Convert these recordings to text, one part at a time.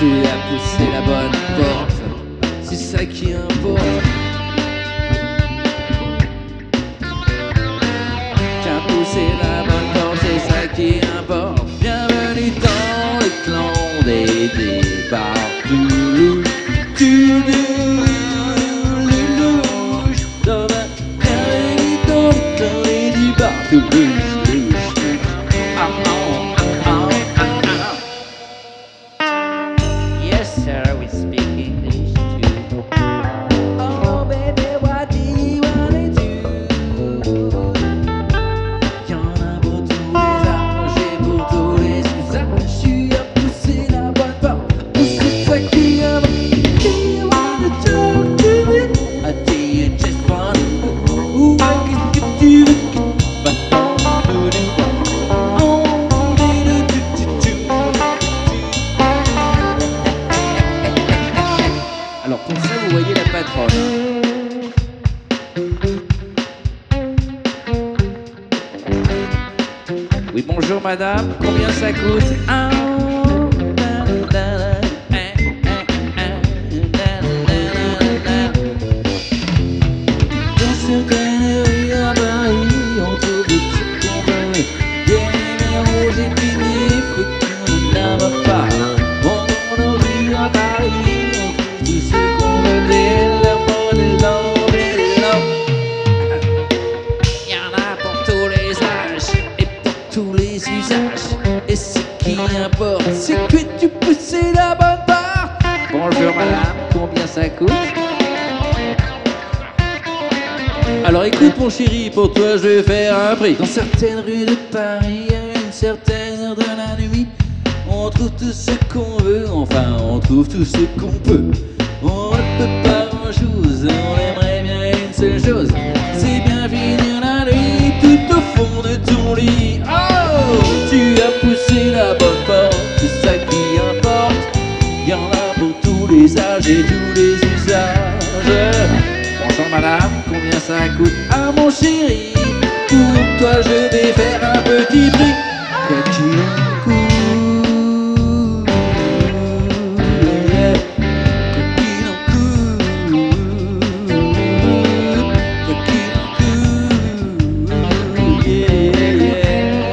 Tu as poussé la bonne porte, c'est ça qui importe. Tu as poussé la bonne porte, c'est ça qui importe. Bienvenue dans le clan des débartous. Bienvenue dans le clan des débartous. Yes sir, we speak English too. Oh baby, what do you wanna do? Y'en a pour tous les âges et pour tous les usages. Tu as poussé la bonne porte, c'est toi qui as do you wanna talk to me? I do you just wanna ooh, I can do it. But don't do it. Alors pour ça, vous voyez la patronne. Oui, bonjour madame, combien ça coûte? Dans certaines rues à Paris, on trouve tout ce qu'on veut. Des numéros, des billets, faut qu'on n'en va pas. Dans nos rues à Paris, tout ce qu'on veut, des lemons, des longs, des longs. Y'en a pour tous les âges et pour tous les usages. Et ce qui importe, c'est que tu pousses la bonne part. Bonjour madame, combien ça coûte? Alors écoute mon chéri, pour toi je vais faire un prix. Dans certaines rues de Paris, à une certaine heure de la nuit, on trouve tout ce qu'on veut, enfin on trouve tout ce qu'on peut. On ne peut pas grand chose, on aimerait bien une seule chose, c'est bien finir la nuit tout au fond de ton lit. Oh, tu as poussé la bonne porte, c'est ça qui importe. Y'en a pour tous les âges et tous les usages. Bonjour madame, combien ça coûte? Ah mon chéri, pour toi je vais faire un petit prix. Quoi qu'il en coûte, yeah. Quoi qu'il en coûte, quoi qu'il en coûte, yeah, yeah.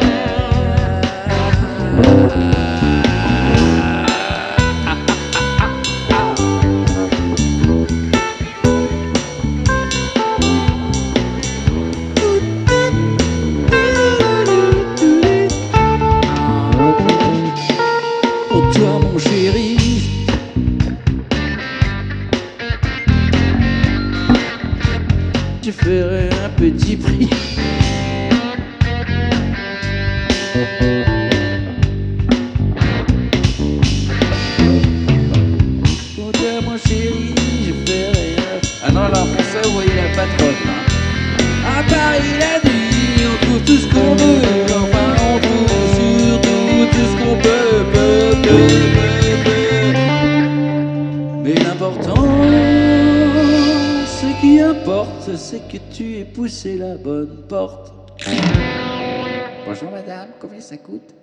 Pour toi mon chéri, je ferai un petit prix. Pour toi mon chéri, je ferai un... Ah non, alors pour ça vous voyez la patronne là. À Paris la nuit, on trouve tout ce qu'on veut. Enfin on trouve surtout tout ce qu'on peut. Mais l'important, ce qui importe, c'est que tu aies poussé la bonne porte. Bonjour madame, combien ça coûte?